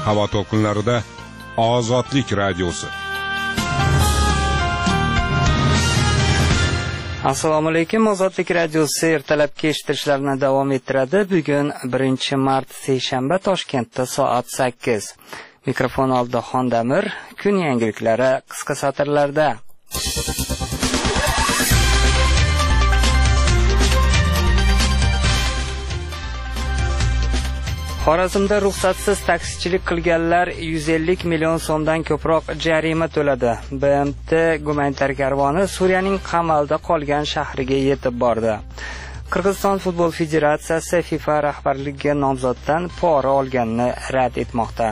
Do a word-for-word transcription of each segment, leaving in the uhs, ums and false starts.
Havo to'lqinlarida Ozodlik radiosi. Assalomu alaykum. Ozodlik radiosi ertalabki eshittirishlarni davom ettiradi. Bugun birinchi mart seshanba, Toshkentda soat sakkiz. Mikrofon oldida Xondamir. Kun yangiliklari qisqa satrlarda. Xorazmda ruxsatsiz taksichilik qilganlar yuz ellik million so'mdan ko'proq jarima to'ladi. B M T gumanitar karvoni Suriyaning qamalda qolgan shahriga yetib bordi. Qirg'iziston futbol federatsiyasi FIFA rahbarligiga nomzoddan pora olganini rad etmoqda.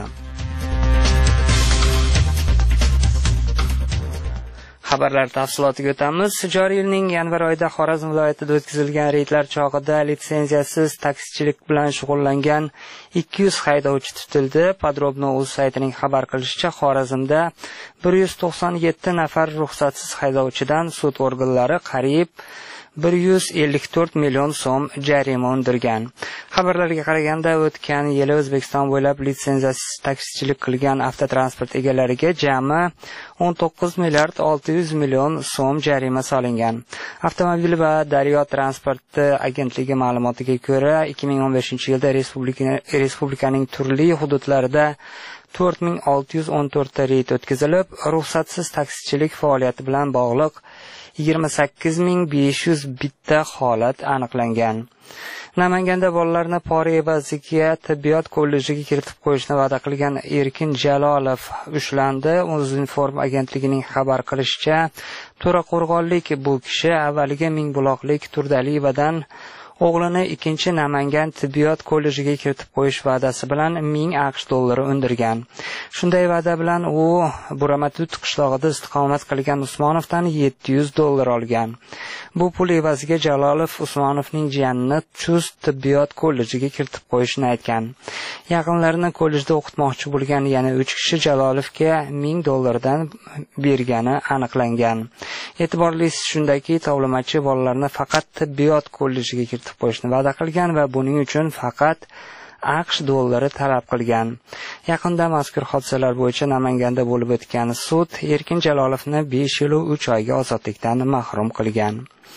Xabarlar tafsilotiga o'tamiz. Joriy yilning yanvar oyida Xorazm viloyatida o'tkazilgan reydlar chog'ida litsenziyasiz taksichilik bilan shug'ullangan ikki yuz haydovchi tutildi. Podrobno.uz saytining xabar qilishicha, Xorazmda bir yuz to'qson yetti nafar ruxsatsiz haydovchidan sud organlari qariyb bir yuz ellik to'rt million so'm jarima undirgan. Xabarlarga qaraganda, o'tgan yili O'zbekiston bo'ylab litsenziyasiz taksichilik qilgan avtotransport egalariga jami o'n to'qqiz milliard olti yuz million so'm jarima solingan. Avtomobil va daryo transporti agentligi ma'lumotiga ko'ra, ikki ming o'n beshinchi yilda respublikaning turli hududlarida to'rt ming olti yuz o'n to'rt ta reyd o'tkazilib, ruxsatsiz taksichilik faoliyati bilan bog'liq yigirma sakkiz ming besh yuz bitta holat aniqlangan. Namanganda bolalarni pora evaziga tibbiyot kollejiga kiritib qo'yishni va'da qilgan Erkin Jalolov ushlandi. Uzinform agentligining xabar qilishicha, To'raqo'rg'onlik bu kishi avvaliga Mingbuloqlik Turdaliyevadan o'g'lini ikkinchi Namangan tibbiyot kollejiga kiritib qo'yish va'dasi bilan ming aqsh dollari undirgan. Shunday va'da bilan u Buramatut qishlog'ida istiqomat qilgan Usmonovdan yetti yuz dollar olgan. Bu pul evaziga Jalolov Usmonovning jiyanini Chust tibbiyot kollejiga kiritib qo'yishni aytgan. Yaqinlarini kollejda o'qitmoqchi bo'lgan yana uch kishi Jalolovga ming dollardan bergani aniqlangan. E'tiborlisi shundaki, tovlamachi bolalarni faqat tibbiyot kollejiga kiritib qo'yishni va'da qilgan va buning uchun faqat aqsh dollari talab qilgan. Yaqinda mazkur hodisalar bo'yicha Namanganda bo'lib o'tgan sud Erkin Jalolovni besh yil uch oyga ozodlikdan mahrum qilgan.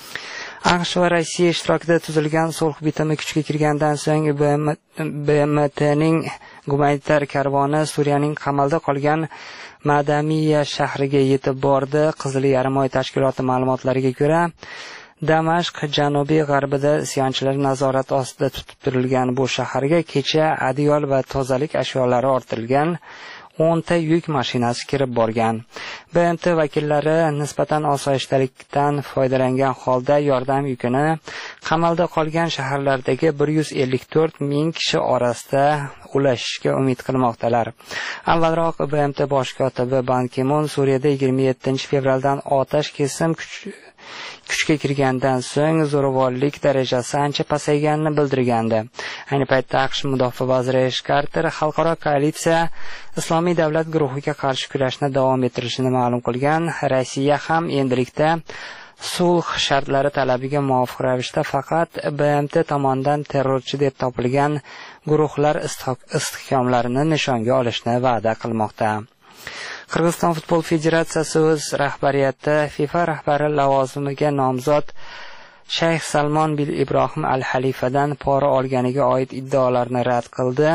aqsh va Rossiya ishtirokida tuzilgan sulh bitimi kuchga kirgandan so'ng B M T'ning gumanitar karvoni Suriyaning qamalda qolgan Madamiya shahriga yetib bordi. Qizil yarim-oy tashkiloti ma'lumotlariga ko'ra, Damashq janubiy g'arbida isyonchilar nazorat ostida tutib turilgan bu shaharga kecha adyol va tozalik ashyolari ortilgan o'n ta yuk mashinasi kirib borgan. B M T vakillari nisbatan osoyishtalikdan foydalangan holda yordam yukini qamalda qolgan shaharlardagi bir yuz ellik to'rt ming kishi orasida ulashishga umid qilmoqdalar. Avvalroq B M T bosh kotibi Ban Ki-mun Suriyada yigirma yettinchi fevraldan otash kesim kuch kuchga kirgandan so'ng zo'ravonlik darajasi ancha pasayganini bildirgandi. Ayni paytda aqsh mudofaa vaziri Ash Carter xalqaro koalitsiya Islomiy davlat guruhiga qarshi kurashni davom ettirishini ma'lum qilgan. Rossiya ham endilikda sulh shartlari talabiga muvofiq ravishda faqat B M T tomonidan terrorchi deb topilgan guruhlar istehkomlarini nishonga olishni va'da qilmoqda. Qirg'iziston futbol federatsiyasi o'z rahbariyati FIFA rahbari lavozimiga nomzod Shayx Salmon bin Ibrohim al-Halifadan pora olganiga oid iddaolarni rad qildi.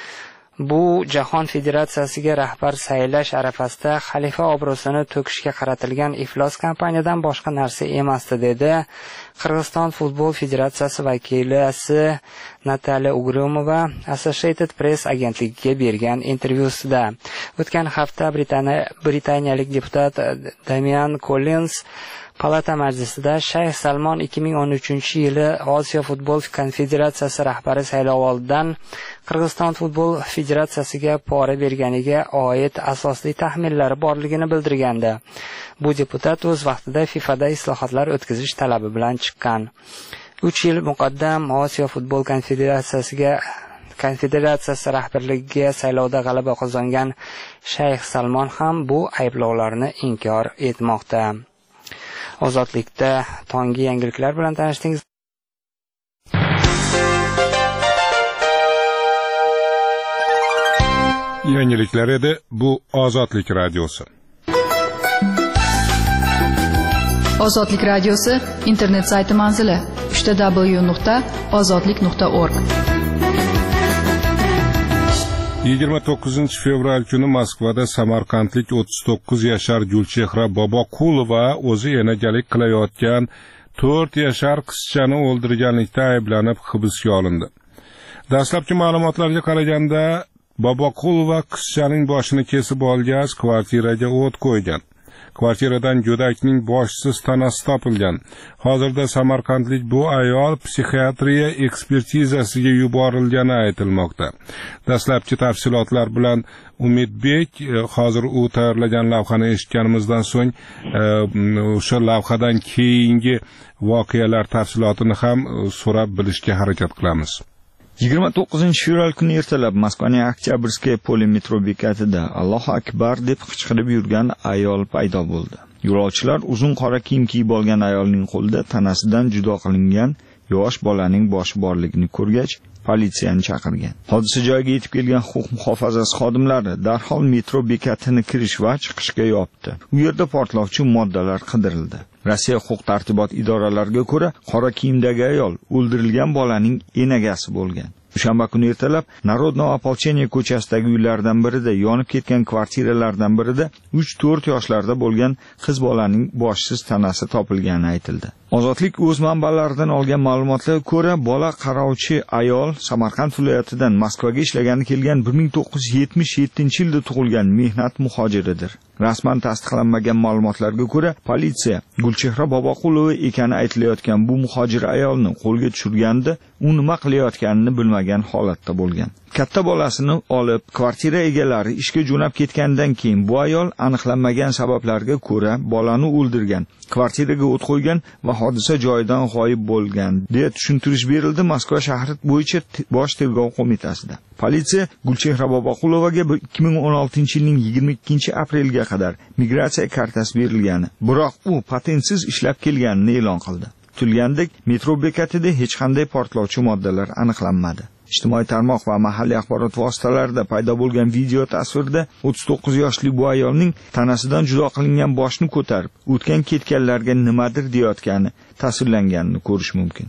Bu Jahon federatsiyasiga rahbar saylash arafasida xalifa obro'sini to'kishga qaratilgan iflos kampaniyadan boshqa narsa emasdi, dedi Qirg'iziston futbol federatsiyasi vakilasi Natalya Ugrumova Associated Press agentligiga bergan intervyusida. O'tgan hafta britaniyalik deputat Damian Collins Palata majlisida Shayx Salmon ikki ming o'n uchinchi yili Osiyo futbol konfederatsiyasi rahbari saylovoldidan Qirg'iziston futbol federatsiyasiga pora berganiga oid asosli taxminlari borligini bildirgandi. Bu deputat o'z vaqtida FIFAda islohotlar o'tkazish talabi bilan chiqqan. uch yil muqaddam Osiyo futbol konfederatsiyasiga konfederatsiyasi rahbarligiga saylovda g'alaba qozongan Shayx Salmon ham bu ayblovlarni inkor etmoqda. Ozodlikda tongi yangiliklar bilan tanishdingiz. Yangiliklar edi, bu Ozodlik radiosi. Ozodlik radiosi internet sayti manzili uch w nuqta ozodlik nuqta org. yigirma to'qqizinchi fevral kuni Moskvada samarqandlik o'ttiz to'qqiz yashar Gulchehra Boboqulova o'zi enagalik qilayotgan to'rt yashar qizchani o'ldirganlikda ayblanib hibsga olindi. Dastlabki ma'lumotlarga qaraganda Boboqulova qizchaning boshini kesib olgach, kvartiraga o't qo'ygan. Kvartiradan go'dakning boshsiz tanasi topilgan. Hozirda samarqandlik bu ayol psixiatriya ekspertizasiga yuborilgani aytilmoqda. Dastlabki tafsilotlar bilan Umidbek hozir u tayyorlagan lavhani eshitganimizdan so'ng o'sha lavhadan keyingi voqealar tafsilotini ham so'rab bilishga harakat qilamiz. yigirma to'qqizinchi fevral kuni ertalab Moskvaning Oktyabrskiy poli metro bekatida Allohu akbar deb qichqirib yurgan ayol paydo bo'ldi. Yo'lovchilar uzun qora kiyim kiyib olgan ayolning qo'lida tanasidan judo qilingan yosh bolaning boshi borligini ko'rgach, politsiyani chaqirgan. Hodisa joyiga yetib kelgan huquq muhofazasi xodimlari darhol metro bekatini kirish va chiqishga yopdi. U yerda portlovchi moddalar qidirildi. Rossiya huquq tartibot idoralariga ko'ra, qora kiyimdagi ayol o'ldirilgan bolaning enagasi bo'lgan. Dushanba kuni ertalab Narodno Opolcheniya ko'chasidagi uylardan birida yonib ketgan kvartiralardan birida uch to'rt yoshlarda bo'lgan qiz bolaning boshsiz tanasi topilgani aytildi. Ozodlik o'z manbalaridan olgan ma'lumotlarga ko'ra, bola qarovchi ayol Samarqand viloyatidan Moskvaga ishlagani kelgan bir ming to'qqiz yuz yetmish yettinchi yilda tug'ilgan mehnat muhojiridir. Rasman tasdiqlanmagan ma'lumotlarga ko'ra, politsiya Gulchehra Boboqulova ekani aytilayotgan bu muhojir ayolni qo'lga tushirganda, u nima qilayotganini bilmagan holatda bo'lgan. Katta bolasini olib, kvartira egalari ishga jo'nab ketgandan keyin bu ayol aniqlanmagan sabablarga ko'ra bolani o'ldirgan, kvartiraga o't qo'ygan va hodisa joyidan g'oyib bo'lgan deya tushuntirish berildi Moskva shahri bo'yicha bosh tergov qo'mitasida. Politsiya Gulchehra Boboqulovaga ikki ming o'n oltinchi yilning yigirma ikkinchi aprelga qadar migratsiya kartasi berilgani, biroq u patentsiz ishlab kelganini e'lon qildi. Kutilgandek, metro bekatida hech qanday portlovchi moddalar aniqlanmadi. Ijtimoiy tarmoq va mahalliy axborot vositalarida paydo bo'lgan video tasvirda o'ttiz to'qqiz yoshli bu ayolning tanasidan judo qilingan boshni ko'tarib, o'tgan ketganlarga nimadir deyotgani tasvirlanganini ko'rish mumkin.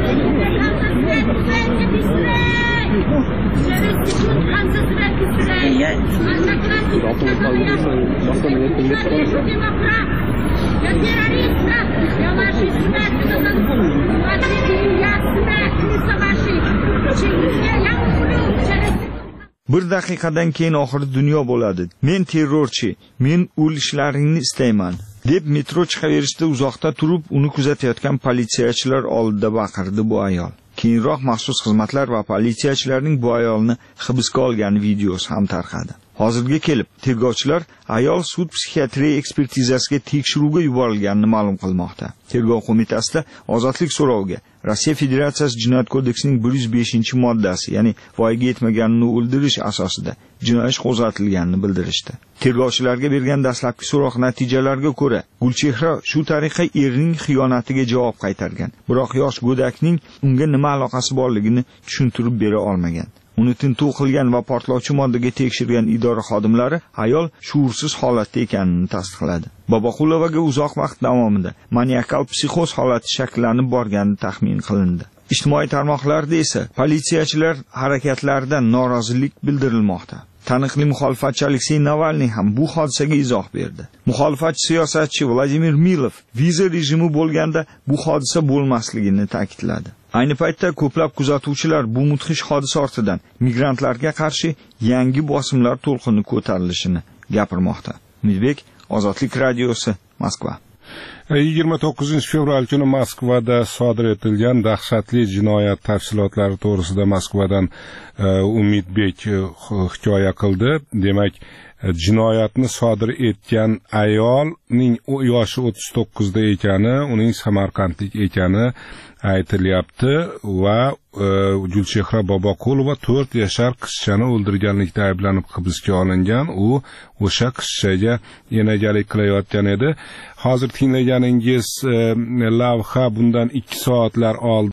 Bir daqiqadan keyin oxir dunyo bo'ladi. Men terrorchi, men o'lishlaringni istayman, deb metro chiqaverishda uzoqda turib uni kuzatayotgan politsiyachilar oldida baqirdi bu ayol. Keyinroq maxsus xizmatlar va politsiyachilarning bu ayolni hibsga olgan videosi ham tarqadi. Hozirga kelib, tergovchilar ayol sud psixiatriya ekspertizasiga tekshiruvga yuborilganini ma'lum qilmoqda. Tergov qo'mitasida ozodlik so'roviga Rossiya Federatsiyasi Jinoyat kodeksining bir yuz beshinchi moddasi, ya'ni voyaga yetmaganini o'ldirish asosida jinoiy ish qo'zg'atilganini bildirishdi. Tergovchilarga bergan dastlabki so'roq natijalariga ko'ra, Gulchehra shu tariqa erining xiyonatiga javob qaytargan, biroq yosh go'dakning unga nima aloqasi borligini tushuntirib bera olmagan. Uni tintuv qilgan va portlovchi moddaga tekshirgan idora xodimlari ayol shuursiz holatda ekanini tasdiqladi. Boboqulovaga uzoq vaqt davomida maniakal psixoz holati shakllanib borgani taxmin qilindi. Ijtimoiy tarmoqlarda esa politsiyachilar harakatlaridan norozilik bildirilmoqda. Taniqli muxolifatchi Aleksey Navalniy ham bu hodisaga izoh berdi. Muxolifatchi siyosatchi Vladimir Milov viza rejimi bo'lganda bu hodisa bo'lmasligini ta'kidladi. Ayni paytda ko'plab kuzatuvchilar bu mudhish hodisa ortidan migrantlarga qarshi yangi bosimlar to'lqini ko'tarilishini gapirmoqda. Umidbek, Ozodlik radiosi, Moskva. yigirma to'qqizinchi fevral kuni Moskvada sodir etilgan dahshatli jinoyat tafsilotlari to'g'risida Moskvadan Umidbek hikoya qildi. Demak, jinoyatni sodir etgan ayolning yoshi o'ttiz to'qqizda ekani, uning samarqandlik ekani aytilyapti va Gulchehra Boboqulova to'rt yashar qizchani o'ldirganlikda ayblanib hibsga olingan. U o'sha qizchaga enagalik qilayotgan edi. Hozir tinglaganingiz lavha bundan ikki soatlar oldin